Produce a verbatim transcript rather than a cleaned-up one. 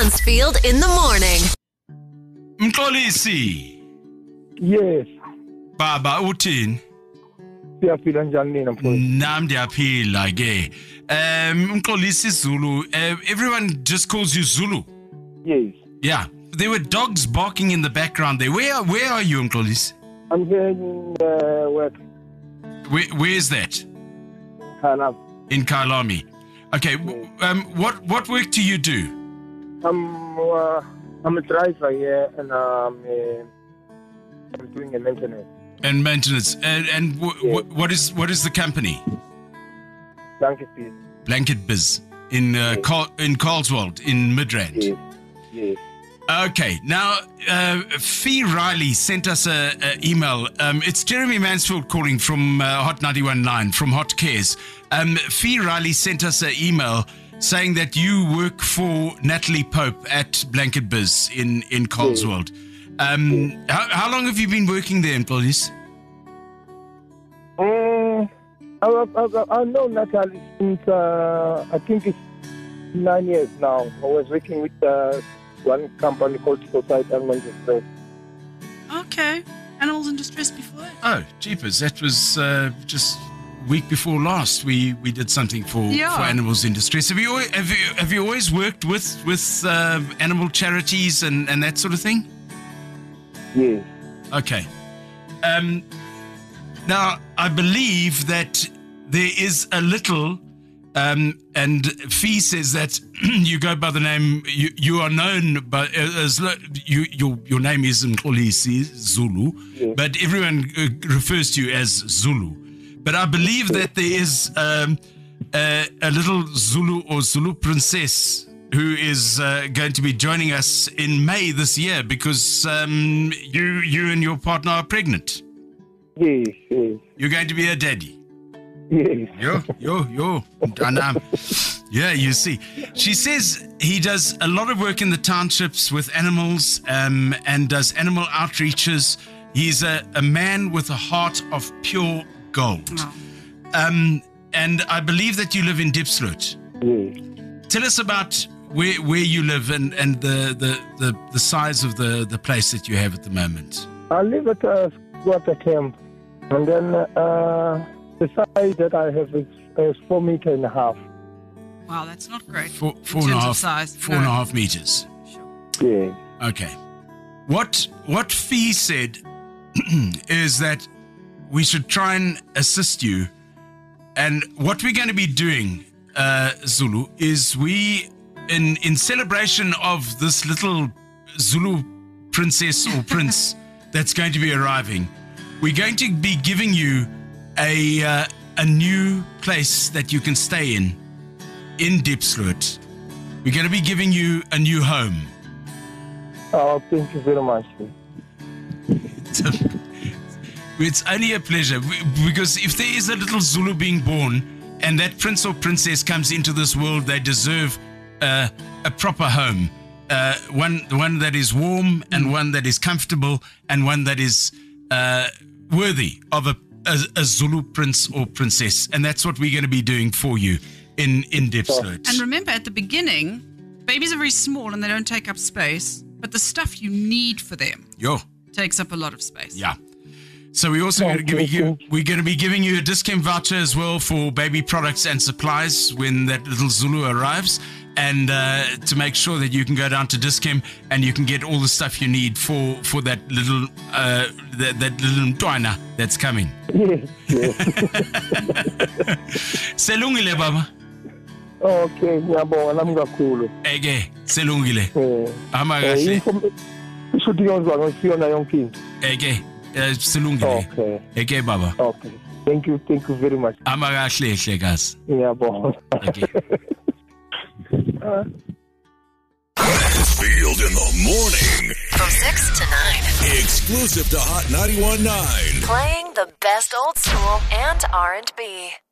Mansfield in the morning. Mxolisi. Yes. Baba uthini? Siyaphila njani nina mfowethu? Nam ndiyaphila ke. Um Mxolisi Zulu. Uh, everyone just calls you Zulu. Yes. Yeah. There were dogs barking in the background there. Where where are you, Mxolisi? I'm here in uh, work. Where where is that? Hello. In Kyalami. Okay. w- Um what what work do you do? I'm uh, I'm a driver here and um, uh, I'm doing a maintenance. And maintenance. And and w- Yeah. w- what is what is the company? Thank you, please. Blanket Biz in uh, Yeah. Carl, in Carlswald in Midrand. Yes. Yes. Okay, now uh, Fee Riley sent us a, a email. Um, it's Jeremy Mansfield calling from uh, Hot ninety-one point nine from Hot Cares. Um, Fee Riley sent us an email saying that you work for Natalie Pope at Blanket Biz in in Carlswald. Um, how, how long have you been working there, employees? Um, I, I, I know Natalie since uh, I think it's nine years now. I was working with uh, one company called Society Animals Express. Okay. Animals in distress before that? Oh, jeepers! That was uh, just week before last. We we did something for, Yeah. for animals in distress. Have you always, have you have you always worked with with uh, animal charities and, and that sort of thing? Yes. Okay. Um, now I believe that there is a little, um, and Fee says that you go by the name. You, you are known by as you your your name is Mxolisi Zulu, Yes. but everyone uh, refers to you as Zulu. But I believe that there is um, a, a little Zulu or Zulu princess who is uh, going to be joining us in May this year because um, you you and your partner are pregnant. Yes. Yes. You're going to be a daddy. Yes. Yo, yo, yo. Danam. Yeah, you see. She says he does a lot of work in the townships with animals um, and does animal outreaches. He's a, a man with a heart of pure gold. Oh. Um, and I believe that you live in Diepsloot. Yes. Tell us about where where you live and, and the, the, the, the size of the, the place that you have at the moment. I live at a squatter camp, and then uh, the size that I have is, is four meter and a half. Wow, that's not great. Four, in four and a terms of half, size. four No. and a half meters. Sure. Yeah. Okay. What what Fee said is that we should try and assist you. And what we're going to be doing, uh, Zulu, is we, in in celebration of this little Zulu princess or prince that's going to be arriving, we're going to be giving you a uh, a new place that you can stay in, in Diepsloot. We're going to be giving you a new home. Oh, thank you very much. It's only a pleasure because if there is a little Zulu being born and that prince or princess comes into this world, they deserve uh, a proper home. Uh, one one that is warm and one that is comfortable and one that is uh, worthy of a, a, a Zulu prince or princess. And that's what we're going to be doing for you in, in Diepsloot. And remember, at the beginning, babies are very small and they don't take up space, but the stuff you need for them Yo, takes up a lot of space. yeah. So we also going to give you, we're going to be giving you a discount voucher as well for baby products and supplies when that little Zulu arrives, and uh, to make sure that you can go down to Discam and you can get all the stuff you need for for that little uh, that, that little Mtwana that's coming. Yes. Yes. Selungile baba. Okay, ngiyabonga nami kakhulu. Eke selungile. Eh. Hamba Eh, kahle. info- ishuthi yozwa ngisiyona yonke into. Eke eh, selungile. Okay. Eke baba. Okay. Thank you. Thank you very much. Hamba kahle hlekazi. Ngiyabonga. Okay. Uh, Mansfield in the morning. From six to nine. Exclusive to Hot ninety-one point nine. Playing the best old school and R and B.